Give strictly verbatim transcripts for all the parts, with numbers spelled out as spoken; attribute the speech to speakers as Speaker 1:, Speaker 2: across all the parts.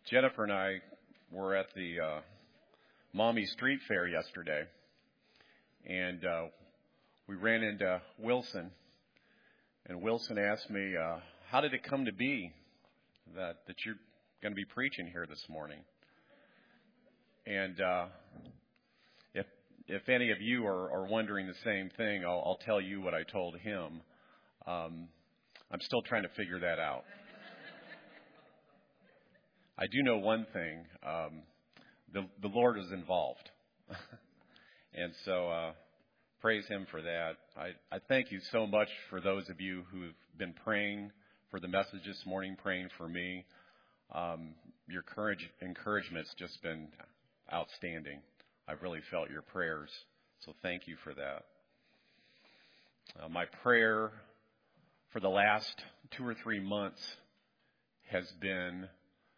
Speaker 1: Jennifer and I were at the uh, Maumee Street Fair yesterday, and uh, we ran into Wilson, and Wilson asked me, uh, how did it come to be that, that you're going to be preaching here this morning? And uh, if if any of you are, are wondering the same thing, I'll, I'll tell you what I told him. Um, I'm still trying to figure that out. I do know one thing. Um, the, the Lord is involved. and so uh, praise Him for that. I, I thank you so much for those of you who've been praying for the message this morning, praying for me. Um, your courage, encouragement's just been outstanding. I've really felt your prayers, so thank you for that. Uh, my prayer for the last two or three months has been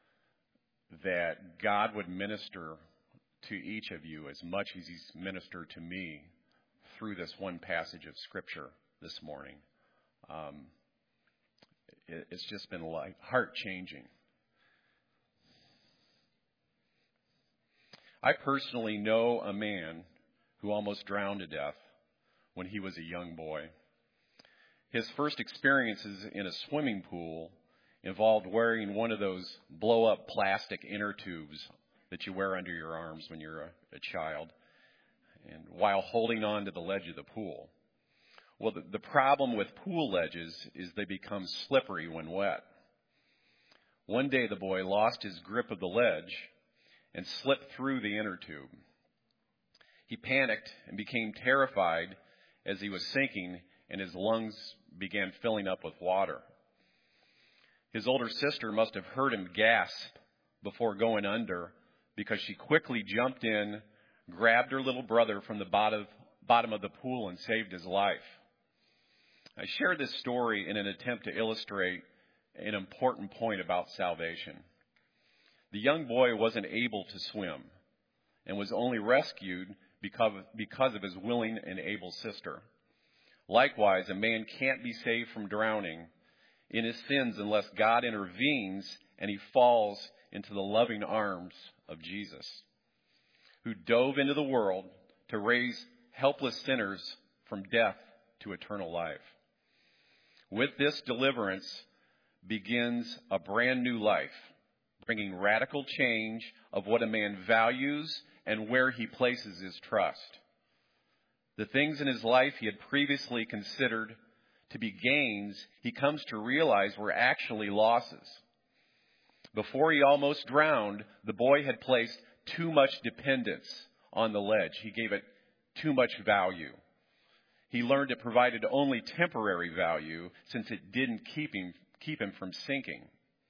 Speaker 1: that God would minister to each of you as much as He's ministered to me through this one passage of Scripture this morning. Um, it, it's just been like heart-changing. I personally know a man who almost drowned to death when he was a young boy. His first experiences in a swimming pool involved wearing one of those blow-up plastic inner tubes that you wear under your arms when you're a, a child, and while holding on to the ledge of the pool. Well, the, the problem with pool ledges is they become slippery when wet. One day the boy lost his grip of the ledge and slipped through the inner tube. He panicked and became terrified as he was sinking and his lungs began filling up with water. His older sister must have heard him gasp before going under because she quickly jumped in, grabbed her little brother from the bottom, bottom of the pool and saved his life. I share this story in an attempt to illustrate an important point about salvation. The young boy wasn't able to swim and was only rescued because, because of his willing and able sister. Likewise, a man can't be saved from drowning in his sins unless God intervenes and he falls into the loving arms of Jesus, who dove into the world to raise helpless sinners from death to eternal life. With this deliverance begins a brand new life, bringing radical change of what a man values and where he places his trust. The things in his life he had previously considered to be gains, he comes to realize were actually losses. Before he almost drowned, the boy had placed too much dependence on the ledge. He gave it too much value. He learned it provided only temporary value since it didn't keep him, keep him from sinking.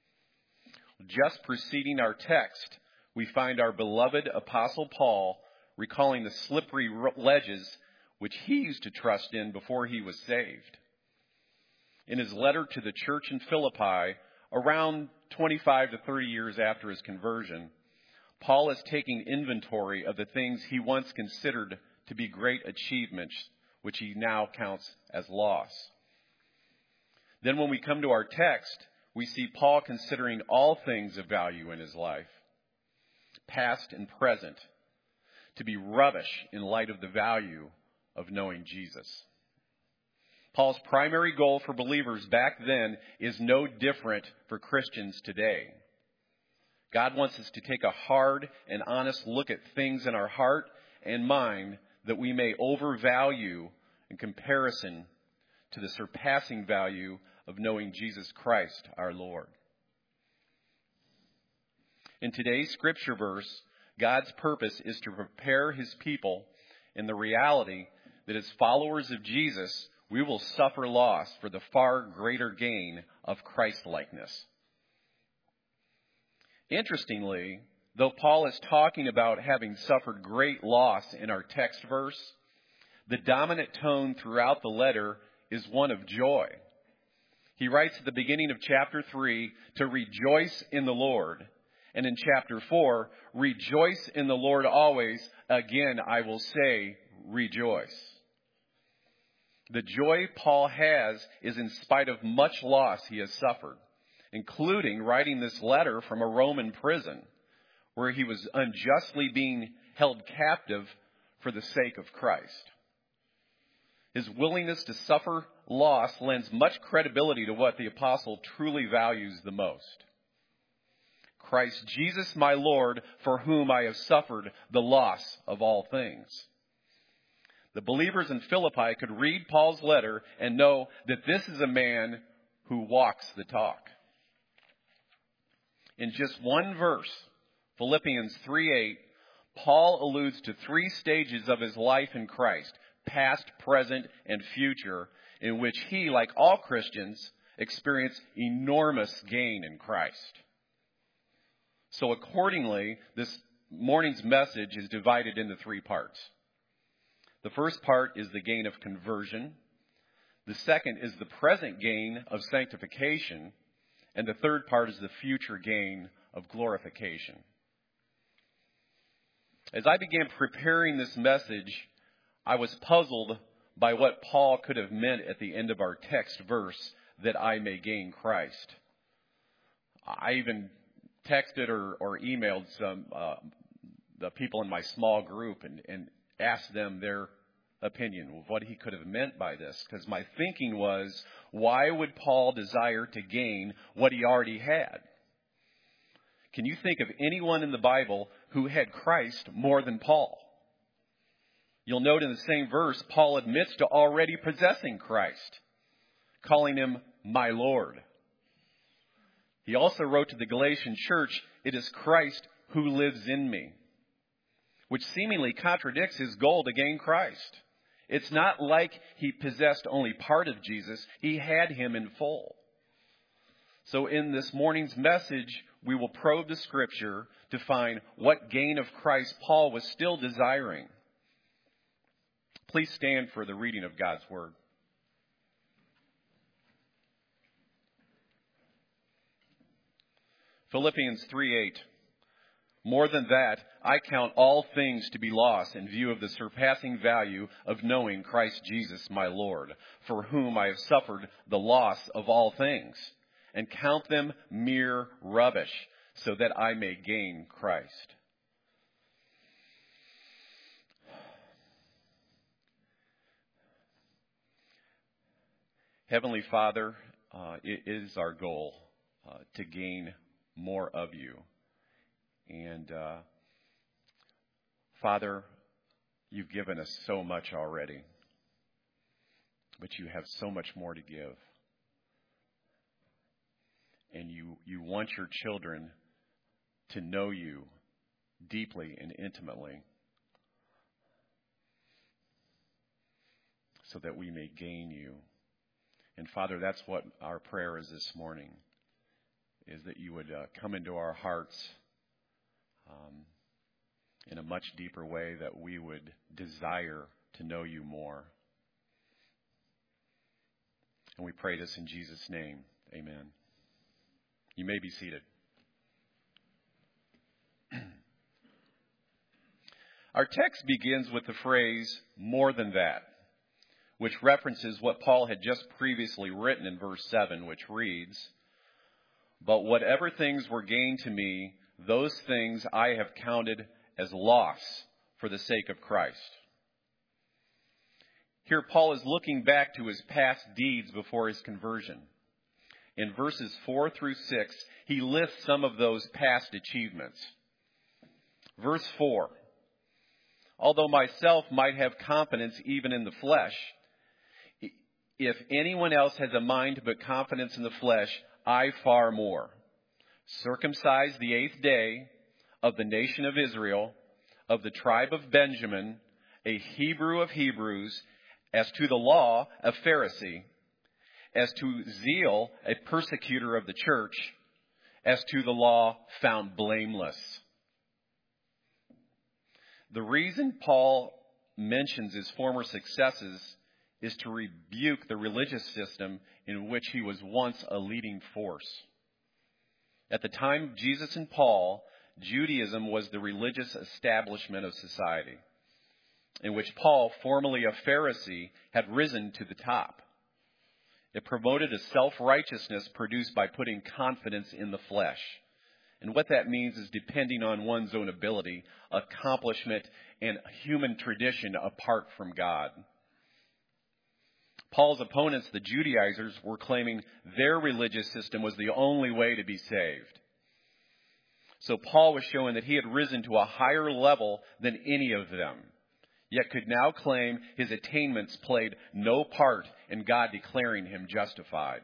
Speaker 1: Just preceding our text, we find our beloved Apostle Paul recalling the slippery ledges which he used to trust in before he was saved. In his letter to the church in Philippi, around twenty-five to thirty years after his conversion, Paul is taking inventory of the things he once considered to be great achievements, which he now counts as loss. Then when we come to our text, we see Paul considering all things of value in his life, past and present, to be rubbish in light of the value of knowing Jesus. Paul's primary goal for believers back then is no different for Christians today. God wants us to take a hard and honest look at things in our heart and mind that we may overvalue in comparison to the surpassing value of knowing Jesus Christ, our Lord. In today's scripture verse, God's purpose is to prepare His people in the reality that as followers of Jesus, we will suffer loss for the far greater gain of Christ-likeness. Interestingly, though Paul is talking about having suffered great loss in our text verse, the dominant tone throughout the letter is one of joy. He writes at the beginning of chapter three to rejoice in the Lord. And in chapter four, rejoice in the Lord always. Again, I will say, rejoice. The joy Paul has is in spite of much loss he has suffered. including writing this letter from a Roman prison where he was unjustly being held captive for the sake of Christ. His willingness to suffer loss lends much credibility to what the apostle truly values the most. Christ Jesus my Lord, for whom I have suffered the loss of all things. The believers in Philippi could read Paul's letter and know that this is a man who walks the talk. In just one verse, Philippians three eight, Paul alludes to three stages of his life in Christ, past, present, and future, in which he, like all Christians, experience enormous gain in Christ. So accordingly, this morning's message is divided into three parts. The first part is the gain of conversion. The second is the present gain of sanctification. And the third part is the future gain of glorification. As I began preparing this message, I was puzzled by what Paul could have meant at the end of our text verse, that I may gain Christ. I even texted or, or emailed some uh, the people in my small group and, and asked them their opinion of what he could have meant by this. Because my thinking was, why would Paul desire to gain what he already had? Can you think of anyone in the Bible who had Christ more than Paul? You'll note in the same verse, Paul admits to already possessing Christ, calling him my Lord. He also wrote to the Galatian church, it is Christ who lives in me, which seemingly contradicts his goal to gain Christ. It's not like he possessed only part of Jesus. He had him in full. So in this morning's message, we will probe the scripture to find what gain of Christ Paul was still desiring. Please stand for the reading of God's word. Philippians three eight. More than that, I count all things to be lost in view of the surpassing value of knowing Christ Jesus my Lord, for whom I have suffered the loss of all things, and count them mere rubbish, so that I may gain Christ. Heavenly Father, uh, it is our goal uh, to gain more of you. And uh, Father, you've given us so much already, but you have so much more to give. And you, you want your children to know you deeply and intimately, so that we may gain you. And Father, that's what our prayer is this morning, is that you would uh, come into our hearts um, in a much deeper way, that we would desire to know you more. And we pray this in Jesus' name. Amen. You may be seated. Our text begins with the phrase, more than that, which references what Paul had just previously written in verse seven, which reads, but whatever things were gained to me, those things I have counted as loss for the sake of Christ. Here Paul is looking back to his past deeds before his conversion. In verses four through six, he lists some of those past achievements. Verse four, although myself might have confidence even in the flesh, if anyone else has a mind to put confidence in the flesh, I far more. Circumcised the eighth day, of the nation of Israel, of the tribe of Benjamin, a Hebrew of Hebrews, as to the law, a Pharisee, as to zeal, a persecutor of the church, as to the law, found blameless. The reason Paul mentions his former successes is to rebuke the religious system in which he was once a leading force. At the time of Jesus and Paul, Judaism was the religious establishment of society, in which Paul, formerly a Pharisee, had risen to the top. It promoted a self-righteousness produced by putting confidence in the flesh. And what that means is depending on one's own ability, accomplishment, and human tradition apart from God. Paul's opponents, the Judaizers, were claiming their religious system was the only way to be saved. So Paul was showing that he had risen to a higher level than any of them, yet could now claim his attainments played no part in God declaring him justified.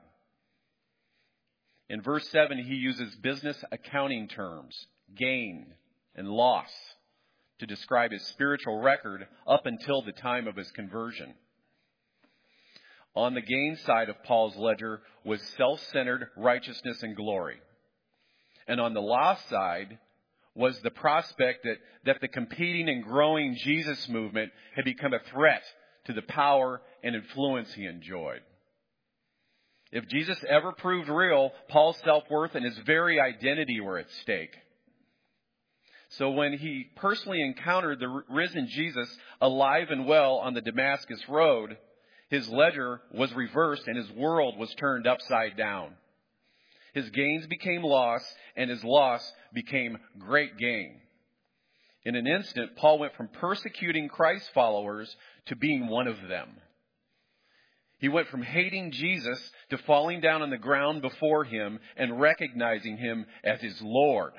Speaker 1: In verse seven, he uses business accounting terms, gain and loss, to describe his spiritual record up until the time of his conversion. On the gain side of Paul's ledger was self-centered righteousness and glory. And on the loss side was the prospect that, that the competing and growing Jesus movement had become a threat to the power and influence he enjoyed. If Jesus ever proved real, Paul's self-worth and his very identity were at stake. So when he personally encountered the risen Jesus alive and well on the Damascus road, his ledger was reversed and his world was turned upside down. His gains became loss and his loss became great gain. In an instant, Paul went from persecuting Christ's followers to being one of them. He went from hating Jesus to falling down on the ground before him and recognizing him as his Lord.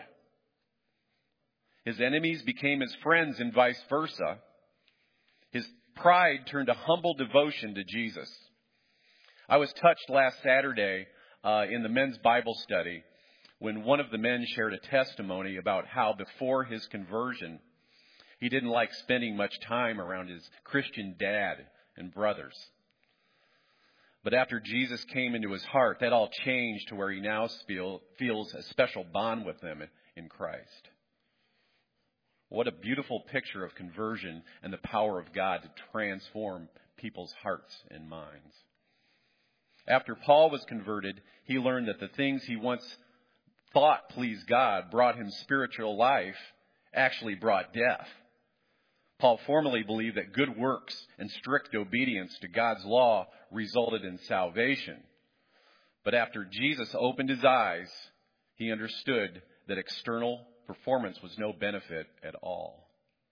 Speaker 1: His enemies became his friends and vice versa. His pride turned to humble devotion to Jesus. I was touched last Saturday uh, in the men's Bible study when one of the men shared a testimony about how before his conversion, he didn't like spending much time around his Christian dad and brothers. But after Jesus came into his heart, that all changed to where he now feel, feels a special bond with them in Christ. What a beautiful picture of conversion and the power of God to transform people's hearts and minds. After Paul was converted, he learned that the things he once thought pleased God brought him spiritual life actually brought death. Paul formerly believed that good works and strict obedience to God's law resulted in salvation. But after Jesus opened his eyes, he understood that external performance was no benefit at all.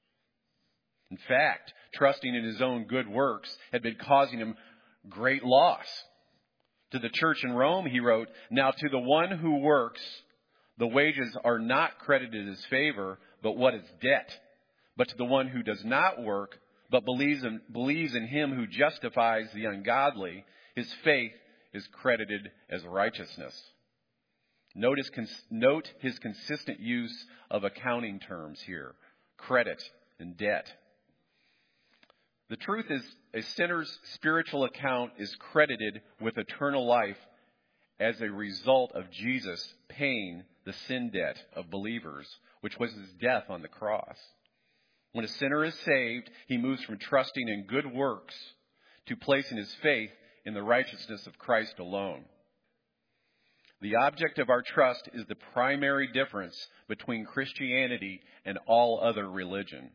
Speaker 1: In fact, trusting in his own good works had been causing him great loss. To the church in Rome, he wrote, "Now to the one who works, the wages are not credited as favor, but what is debt. But to the one who does not work, but believes in, believes in him who justifies the ungodly, his faith is credited as righteousness." Note his, note his consistent use of accounting terms here, credit and debt. The truth is, a sinner's spiritual account is credited with eternal life as a result of Jesus paying the sin debt of believers, which was his death on the cross. When a sinner is saved, he moves from trusting in good works to placing his faith in the righteousness of Christ alone. The object of our trust is the primary difference between Christianity and all other religion.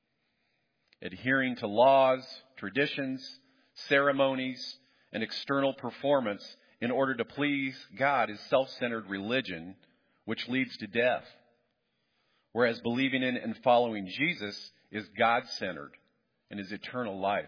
Speaker 1: Adhering to laws, traditions, ceremonies, and external performance in order to please God is self-centered religion, which leads to death. Whereas believing in and following Jesus is God-centered and is eternal life.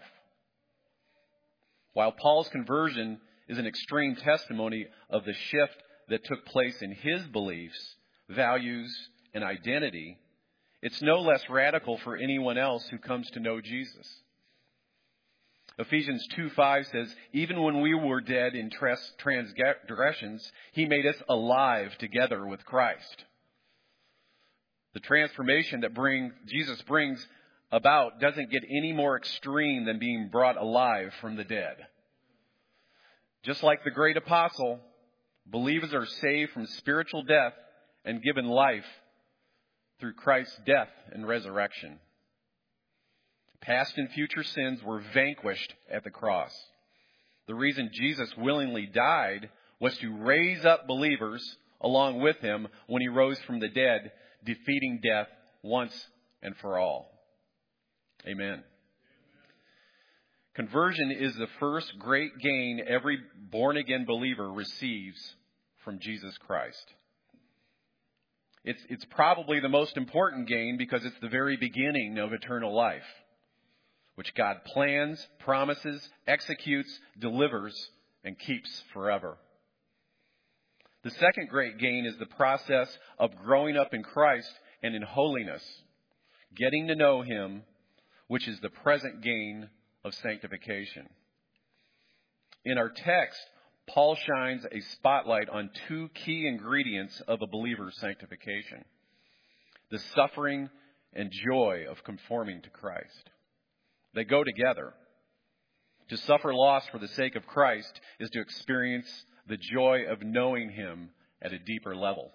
Speaker 1: While Paul's conversion is an extreme testimony of the shift that took place in his beliefs, values, and identity, it's no less radical for anyone else who comes to know Jesus. Ephesians two five says, "Even when we were dead in transgressions, he made us alive together with Christ." The transformation that bring, Jesus brings about doesn't get any more extreme than being brought alive from the dead. Just like the great apostle, believers are saved from spiritual death and given life through Christ's death and resurrection. Past and future sins were vanquished at the cross. The reason Jesus willingly died was to raise up believers along with him when he rose from the dead, defeating death once and for all. Amen. Conversion is the first great gain every born-again believer receives from Jesus Christ. It's, it's probably the most important gain because it's the very beginning of eternal life, which God plans, promises, executes, delivers, and keeps forever. The second great gain is the process of growing up in Christ and in holiness, getting to know Him, which is the present gain of sanctification. In our text, Paul shines a spotlight on two key ingredients of a believer's sanctification: the suffering and joy of conforming to Christ. They go together. To suffer loss for the sake of Christ is to experience the joy of knowing Him at a deeper level.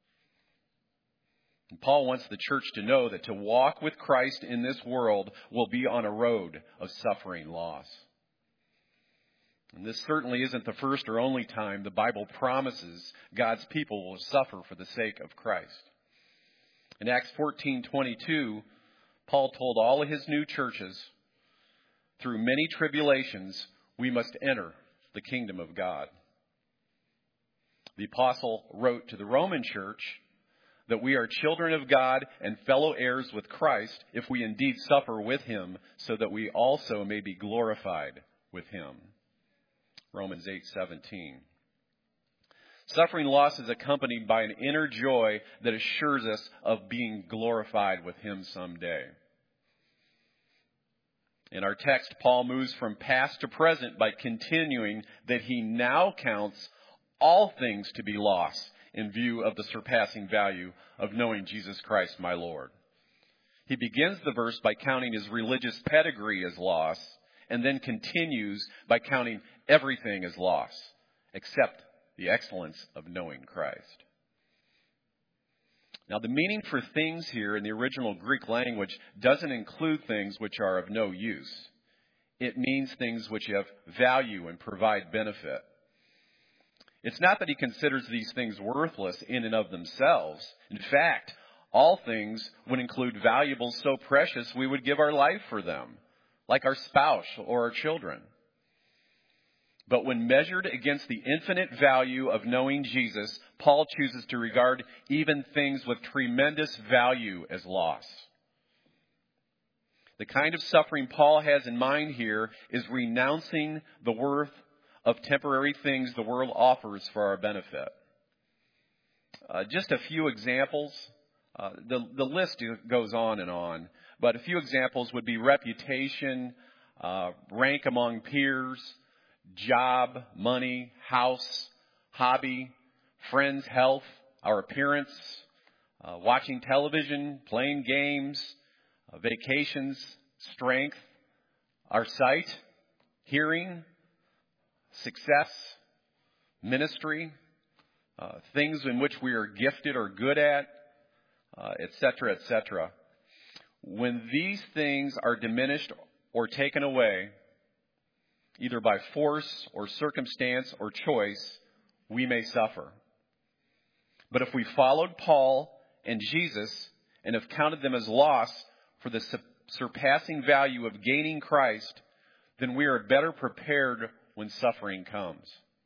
Speaker 1: And Paul wants the church to know that to walk with Christ in this world will be on a road of suffering loss. And this certainly isn't the first or only time the Bible promises God's people will suffer for the sake of Christ. In Acts fourteen twenty-two, Paul told all of his new churches, through many tribulations, we must enter the kingdom of God. The apostle wrote to the Roman church that we are children of God and fellow heirs with Christ if we indeed suffer with Him, so that we also may be glorified with Him. Romans eight seventeen. Suffering loss is accompanied by an inner joy that assures us of being glorified with Him someday. In our text, Paul moves from past to present by continuing that he now counts all things to be lost in view of the surpassing value of knowing Jesus Christ, my Lord. He begins the verse by counting his religious pedigree as loss, and then continues by counting everything as loss, except the excellence of knowing Christ. Now, the meaning for things here in the original Greek language doesn't include things which are of no use. It means things which have value and provide benefit. It's not that he considers these things worthless in and of themselves. In fact, all things would include valuables so precious we would give our life for them, like our spouse or our children. But when measured against the infinite value of knowing Jesus, Paul chooses to regard even things with tremendous value as loss. The kind of suffering Paul has in mind here is renouncing the worth of temporary things the world offers for our benefit. Uh, just a few examples. Uh, the, the list goes on and on, but a few examples would be reputation, uh, rank among peers, job, money, house, hobby, friends, health, our appearance, uh, watching television, playing games, uh, vacations, strength, our sight, hearing, success, ministry, uh, things in which we are gifted or good at, uh, et cetera, et cetera. When these things are diminished or taken away, either by force or circumstance or choice, we may suffer. But if we followed Paul and Jesus and have counted them as loss for the surpassing value of gaining Christ, then we are better prepared when suffering comes.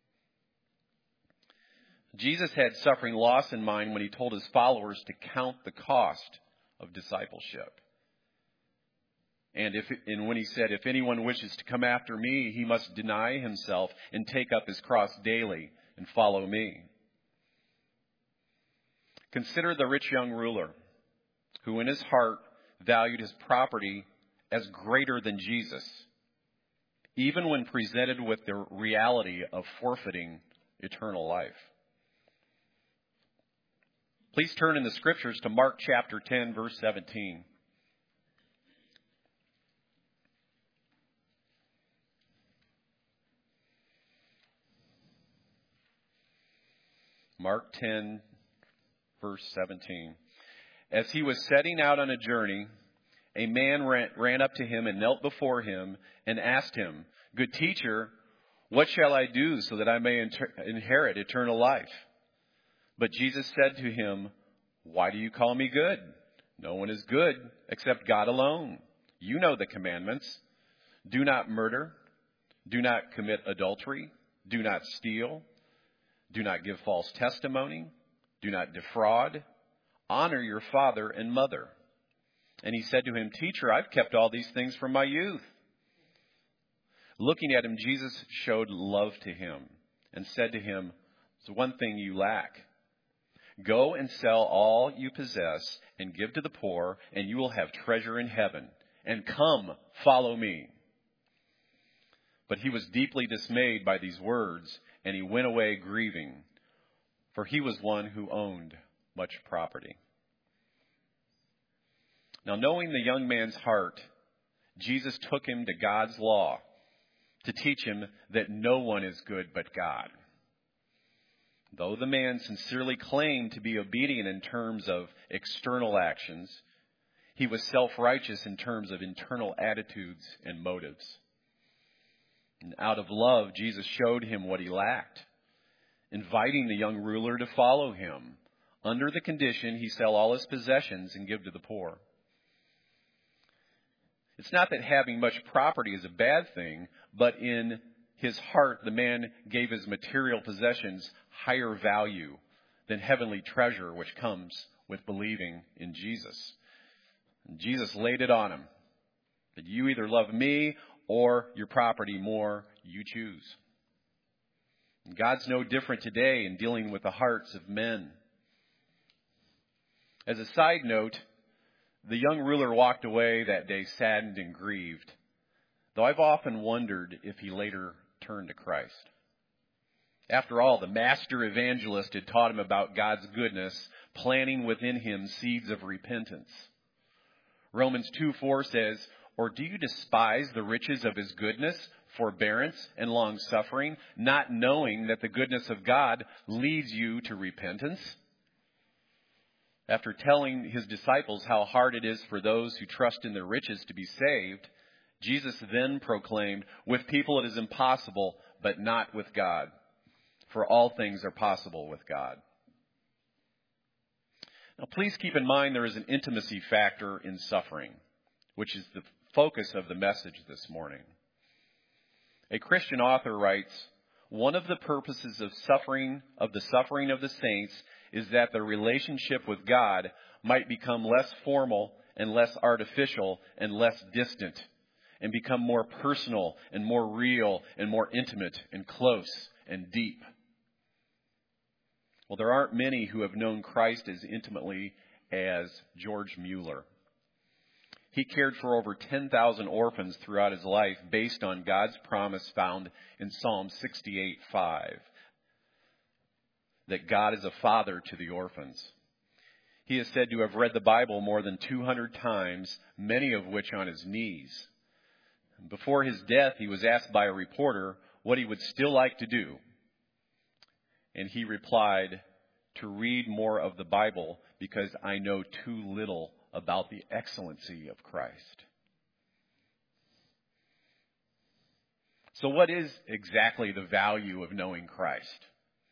Speaker 1: Jesus had suffering loss in mind when he told his followers to count the cost of discipleship. And if and when he said, if anyone wishes to come after me, he must deny himself and take up his cross daily and follow me. Consider the rich young ruler who in his heart valued his property as greater than Jesus, even when presented with the reality of forfeiting eternal life. Please turn in the scriptures to Mark chapter ten, verse seventeen. Mark ten, verse seventeen. As he was setting out on a journey, a man ran, ran up to him and knelt before him and asked him, "Good teacher, what shall I do so that I may inter- inherit eternal life?" But Jesus said to him, "Why do you call me good? No one is good except God alone. You know the commandments. Do not murder. Do not commit adultery. Do not steal. Do not give false testimony. Do not defraud. Honor your father and mother." And he said to him, "Teacher, I've kept all these things from my youth." Looking at him, Jesus showed love to him and said to him, "There's one thing you lack. Go and sell all you possess and give to the poor, and you will have treasure in heaven. And come, follow me." But he was deeply dismayed by these words, and he went away grieving, for he was one who owned much property. Now, knowing the young man's heart, Jesus took him to God's law to teach him that no one is good but God. Though the man sincerely claimed to be obedient in terms of external actions, he was self-righteous in terms of internal attitudes and motives. And out of love, Jesus showed him what he lacked, inviting the young ruler to follow him, under the condition he sell all his possessions and give to the poor. It's not that having much property is a bad thing, but in his heart, the man gave his material possessions higher value than heavenly treasure, which comes with believing in Jesus. And Jesus laid it on him that you either love me or your property more, you choose. And God's no different today in dealing with the hearts of men. As a side note, the young ruler walked away that day saddened and grieved, though I've often wondered if he later turned to Christ. After all, the master evangelist had taught him about God's goodness, planting within him seeds of repentance. Romans two four says, "Or do you despise the riches of his goodness, forbearance, and long-suffering, not knowing that the goodness of God leads you to repentance?" After telling his disciples how hard it is for those who trust in their riches to be saved, Jesus then proclaimed, "With people it is impossible, but not with God. For all things are possible with God." Now, please keep in mind there is an intimacy factor in suffering, which is the focus of the message this morning. A Christian author writes, "One of the purposes of suffering, of the suffering of the saints, is that their relationship with God might become less formal and less artificial and less distant, and become more personal and more real and more intimate and close and deep." Well, there aren't many who have known Christ as intimately as George Mueller. He cared for over ten thousand orphans throughout his life based on God's promise found in Psalm sixty-eight five, that God is a father to the orphans. He is said to have read the Bible more than two hundred times, many of which on his knees. Before his death, he was asked by a reporter what he would still like to do. And he replied, "To read more of the Bible because I know too little about the excellency of Christ." So what is exactly the value of knowing Christ?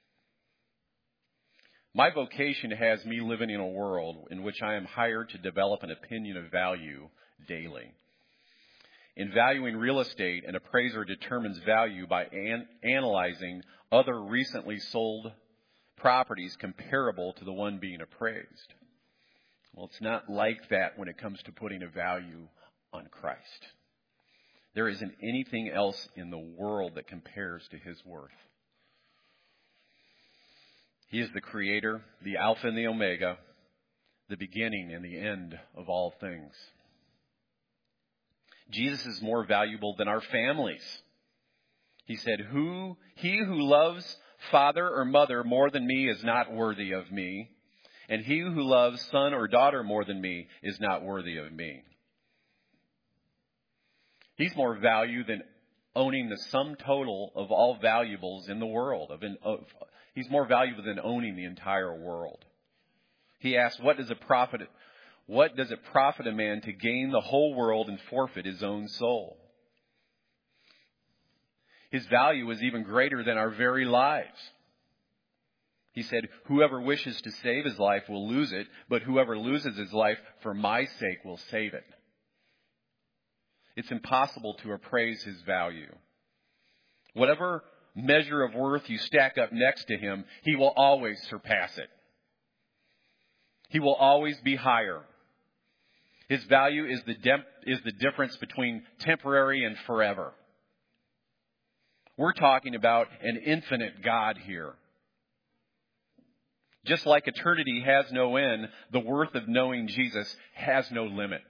Speaker 1: My vocation has me living in a world in which I am hired to develop an opinion of value daily. In valuing real estate, an appraiser determines value by an- analyzing other recently sold properties comparable to the one being appraised. Well, it's not like that when it comes to putting a value on Christ. There isn't anything else in the world that compares to his worth. He is the creator, the Alpha and the Omega, the beginning and the end of all things. Jesus is more valuable than our families. He said, "Who, he who loves father or mother more than me is not worthy of me, and he who loves son or daughter more than me is not worthy of me." He's more value than owning the sum total of all valuables in the world. Of, in, of He's more valuable than owning the entire world. He asked, what does it profit, what does it profit a man to gain the whole world and forfeit his own soul? His value is even greater than our very lives. He said, "Whoever wishes to save his life will lose it, but whoever loses his life for my sake will save it." It's impossible to appraise his value. Whatever measure of worth you stack up next to him, he will always surpass it. He will always be higher. His value is the de- is the difference between temporary and forever. We're talking about an infinite God here. Just like eternity has no end, the worth of knowing Jesus has no limit.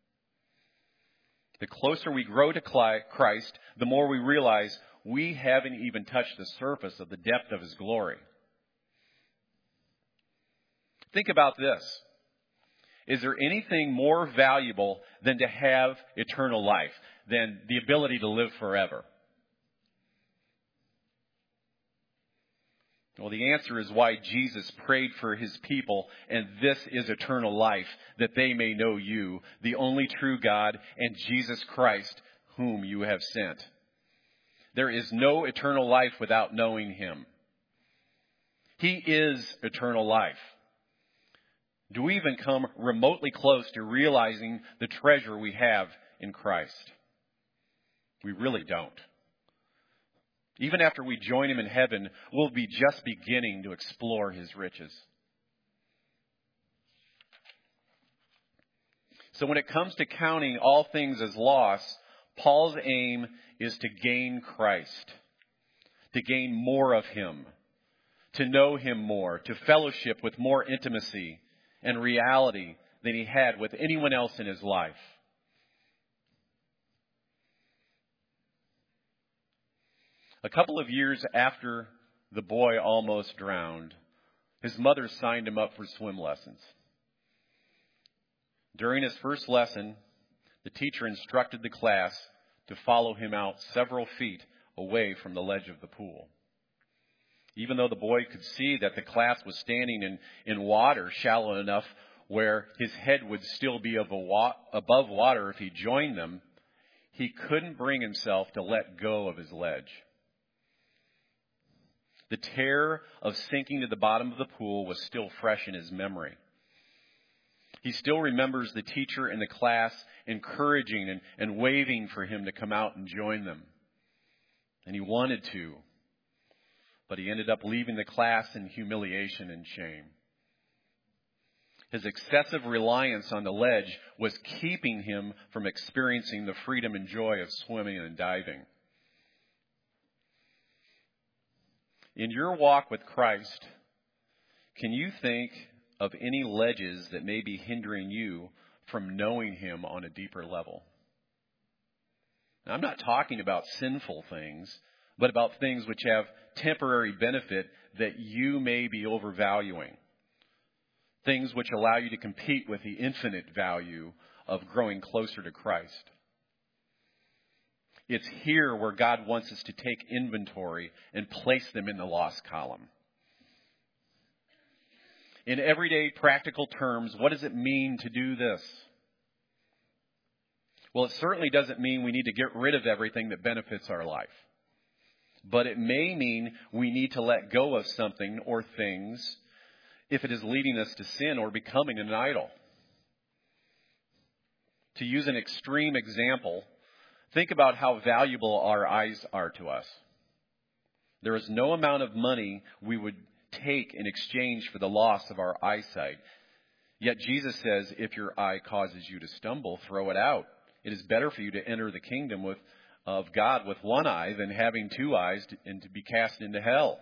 Speaker 1: The closer we grow to Christ, the more we realize we haven't even touched the surface of the depth of his glory. Think about this. Is there anything more valuable than to have eternal life, than the ability to live forever? Well, the answer is why Jesus prayed for his people, and this is eternal life, that they may know you, the only true God, and Jesus Christ, whom you have sent. There is no eternal life without knowing him. He is eternal life. Do we even come remotely close to realizing the treasure we have in Christ? We really don't. Even after we join him in heaven, we'll be just beginning to explore his riches. So when it comes to counting all things as loss, Paul's aim is to gain Christ, to gain more of him, to know him more, to fellowship with more intimacy and reality than he had with anyone else in his life. A couple of years after the boy almost drowned, his mother signed him up for swim lessons. During his first lesson, the teacher instructed the class to follow him out several feet away from the ledge of the pool. Even though the boy could see that the class was standing in, in water shallow enough where his head would still be of a wa- above water if he joined them, he couldn't bring himself to let go of his ledge. The terror of sinking to the bottom of the pool was still fresh in his memory. He still remembers the teacher in the class encouraging and, and waving for him to come out and join them. And he wanted to, but he ended up leaving the class in humiliation and shame. His excessive reliance on the ledge was keeping him from experiencing the freedom and joy of swimming and diving. In your walk with Christ, can you think of any ledges that may be hindering you from knowing him on a deeper level? Now, I'm not talking about sinful things, but about things which have temporary benefit that you may be overvaluing. Things which allow you to compete with the infinite value of growing closer to Christ. It's here where God wants us to take inventory and place them in the lost column. In everyday practical terms, what does it mean to do this? Well, it certainly doesn't mean we need to get rid of everything that benefits our life. But it may mean we need to let go of something or things if it is leading us to sin or becoming an idol. To use an extreme example, think about how valuable our eyes are to us. There is no amount of money we would take in exchange for the loss of our eyesight. Yet Jesus says, if your eye causes you to stumble, throw it out. It is better for you to enter the kingdom with, of God with one eye than having two eyes to, and to be cast into hell.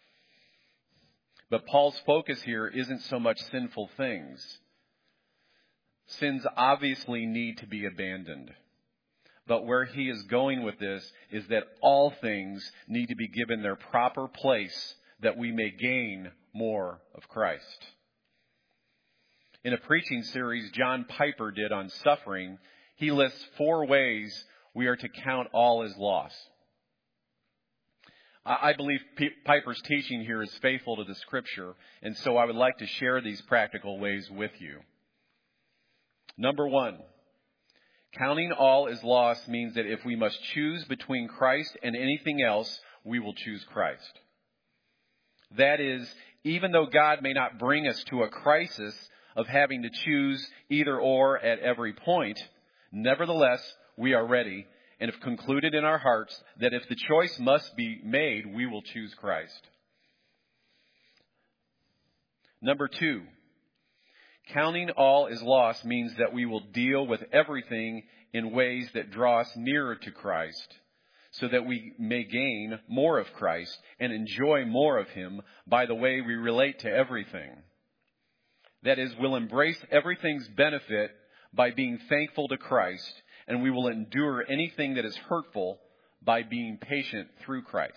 Speaker 1: But Paul's focus here isn't so much sinful things. Sins obviously need to be abandoned. But where he is going with this is that all things need to be given their proper place that we may gain more of Christ. In a preaching series John Piper did on suffering, he lists four ways we are to count all as loss. I believe Piper's teaching here is faithful to the Scripture, and so I would like to share these practical ways with you. Number one, counting all as loss means that if we must choose between Christ and anything else, we will choose Christ. That is, even though God may not bring us to a crisis of having to choose either or at every point, nevertheless, we are ready and have concluded in our hearts that if the choice must be made, we will choose Christ. Number two, counting all as loss means that we will deal with everything in ways that draw us nearer to Christ, so that we may gain more of Christ and enjoy more of Him by the way we relate to everything. That is, we'll embrace everything's benefit by being thankful to Christ, and we will endure anything that is hurtful by being patient through Christ.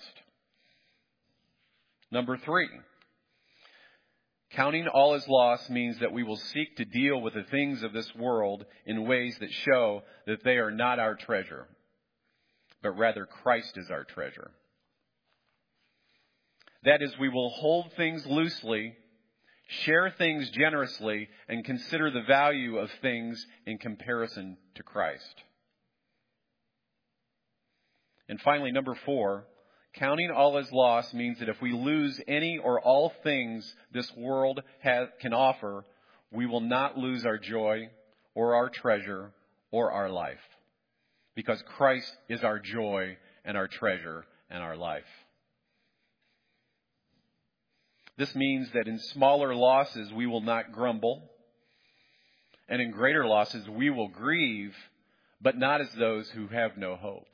Speaker 1: Number three, counting all as loss means that we will seek to deal with the things of this world in ways that show that they are not our treasure, but rather Christ is our treasure. That is, we will hold things loosely, share things generously, and consider the value of things in comparison to Christ. And finally, number four, counting all as loss means that if we lose any or all things this world has, can offer, we will not lose our joy or our treasure or our life, because Christ is our joy and our treasure and our life. This means that in smaller losses we will not grumble, and in greater losses we will grieve, but not as those who have no hope.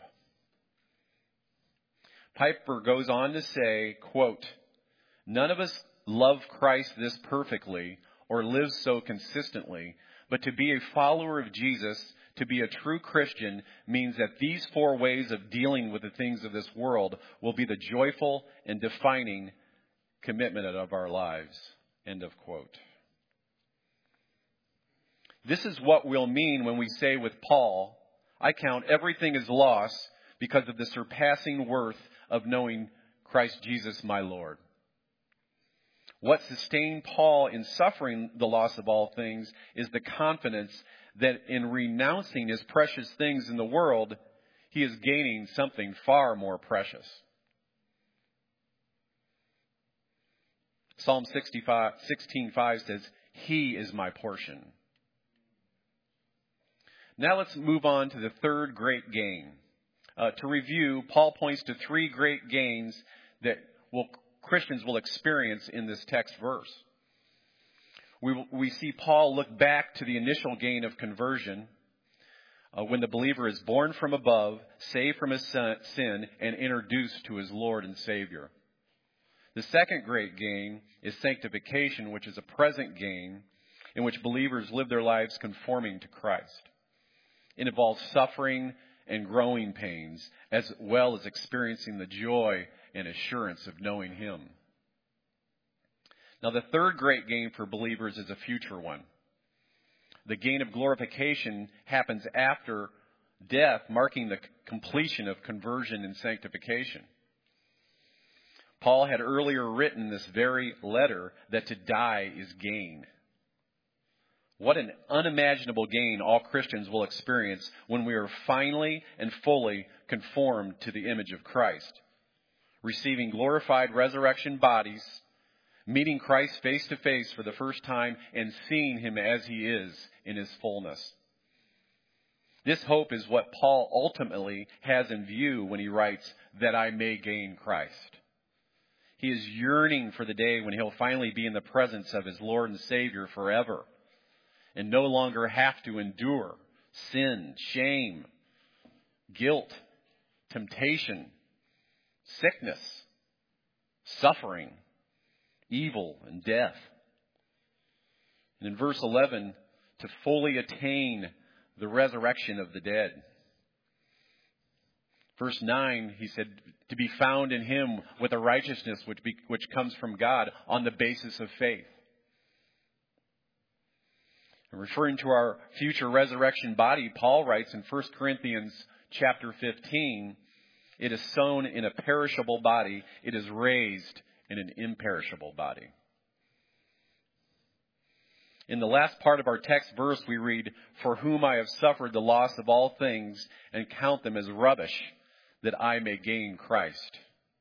Speaker 1: Piper goes on to say, quote, "None of us love Christ this perfectly or live so consistently, but to be a follower of Jesus, to be a true Christian, means that these four ways of dealing with the things of this world will be the joyful and defining commitment of our lives." End of quote. This is what we'll mean when we say with Paul, "I count everything as loss because of the surpassing worth of knowing Christ Jesus my Lord." What sustained Paul in suffering the loss of all things is the confidence that in renouncing his precious things in the world, he is gaining something far more precious. Psalm sixteen five says, "He is my portion." Now let's move on to the third great gain. Uh, to review, Paul points to three great gains that will, Christians will experience in this text verse. We, we see Paul look back to the initial gain of conversion, uh, when the believer is born from above, saved from his sin, and introduced to his Lord and Savior. The second great gain is sanctification, which is a present gain in which believers live their lives conforming to Christ. It involves suffering and growing pains, as well as experiencing the joy and assurance of knowing Him. Now, the third great gain for believers is a future one. The gain of glorification happens after death, marking the completion of conversion and sanctification. Paul had earlier written in this very letter that to die is gain. What an unimaginable gain all Christians will experience when we are finally and fully conformed to the image of Christ, receiving glorified resurrection bodies, meeting Christ face to face for the first time, and seeing Him as He is in His fullness. This hope is what Paul ultimately has in view when he writes, "that I may gain Christ." He is yearning for the day when he'll finally be in the presence of his Lord and Savior forever, and no longer have to endure sin, shame, guilt, temptation, sickness, suffering, evil, and death. And in verse eleven, to fully attain the resurrection of the dead. Verse nine, he said, to be found in Him with a righteousness which, be, which comes from God on the basis of faith. And referring to our future resurrection body, Paul writes in First Corinthians chapter fifteen, it is sown in a perishable body, it is raised in an imperishable body. In the last part of our text verse, we read, "For whom I have suffered the loss of all things and count them as rubbish, that I may gain Christ."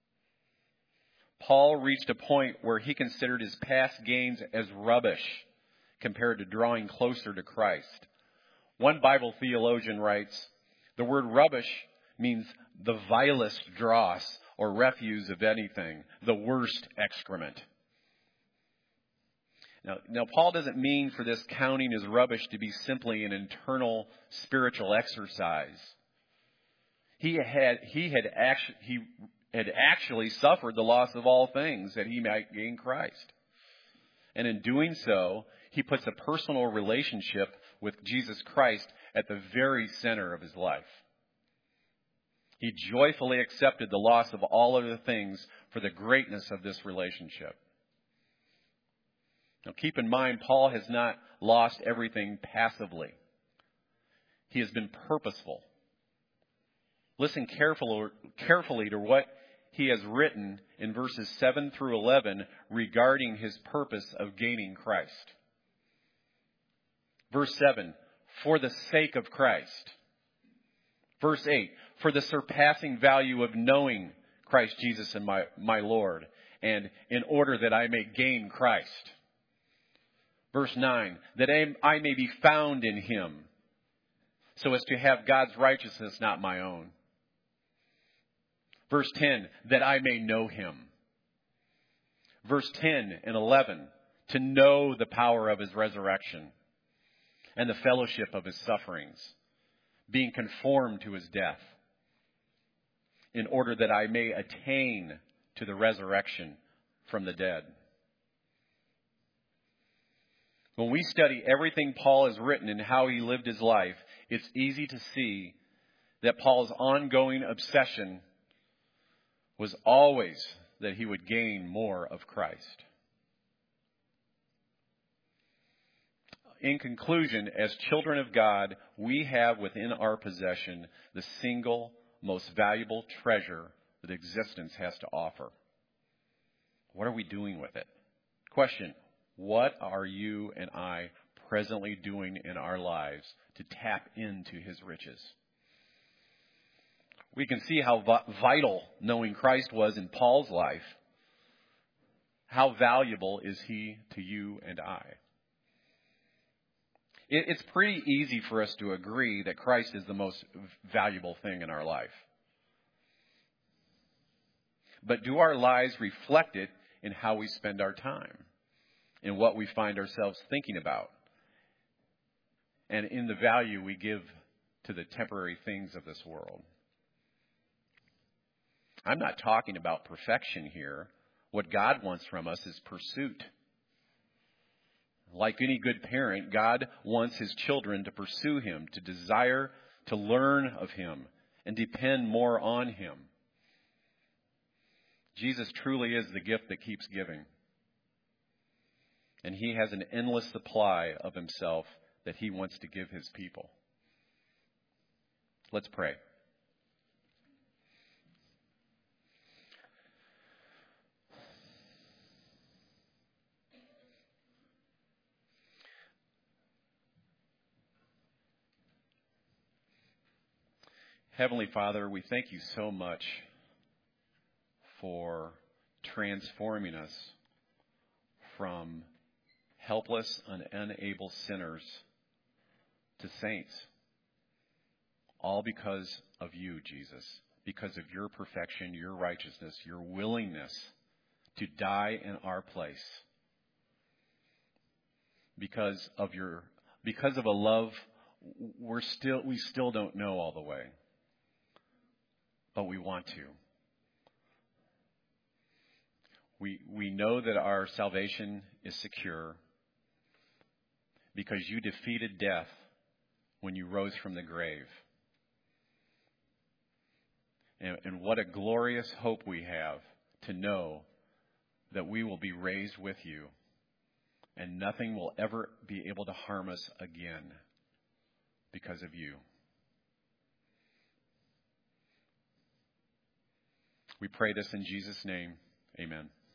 Speaker 1: Paul reached a point where he considered his past gains as rubbish compared to drawing closer to Christ. One Bible theologian writes, The word rubbish means the vilest dross or refuse of anything, the worst excrement. Now, now, Paul doesn't mean for this counting as rubbish to be simply an internal spiritual exercise. He had he had actually he had actually suffered the loss of all things that he might gain Christ, and in doing so, he puts a personal relationship with Jesus Christ at the very center of his life. He joyfully accepted the loss of all other things for the greatness of this relationship. Now, keep in mind, Paul has not lost everything passively. He has been purposeful. Listen carefully, carefully to what he has written in verses seven through eleven regarding his purpose of gaining Christ. Verse seven, for the sake of Christ. Verse eight, for the surpassing value of knowing Christ Jesus and my, my Lord, and in order that I may gain Christ. Verse nine, that I may be found in him, so as to have God's righteousness, not my own. Verse ten, that I may know him. Verse ten and eleven, to know the power of his resurrection and the fellowship of his sufferings, being conformed to his death, in order that I may attain to the resurrection from the dead. When we study everything Paul has written and how he lived his life, it's easy to see that Paul's ongoing obsession was always that he would gain more of Christ. In conclusion, as children of God, we have within our possession the single most valuable treasure that existence has to offer. What are we doing with it? Question, what are you and I presently doing in our lives to tap into his riches? We can see how vital knowing Christ was in Paul's life. How valuable is he to you and I? It's pretty easy for us to agree that Christ is the most valuable thing in our life. But do our lives reflect it in how we spend our time, in what we find ourselves thinking about, and in the value we give to the temporary things of this world? I'm not talking about perfection here. What God wants from us is pursuit. Like any good parent, God wants his children to pursue him, to desire to learn of him, and depend more on him. Jesus truly is the gift that keeps giving. And he has an endless supply of himself that he wants to give his people. Let's pray. Heavenly Father, we thank you so much for transforming us from helpless and unable sinners to saints. All because of you, Jesus. Because of your perfection, your righteousness, your willingness to die in our place. Because of your, because of a love we're still, we still don't know all the way. But we want to. We, we know that our salvation is secure because you defeated death when you rose from the grave. And, and what a glorious hope we have to know that we will be raised with you and nothing will ever be able to harm us again because of you. We pray this in Jesus' name. Amen.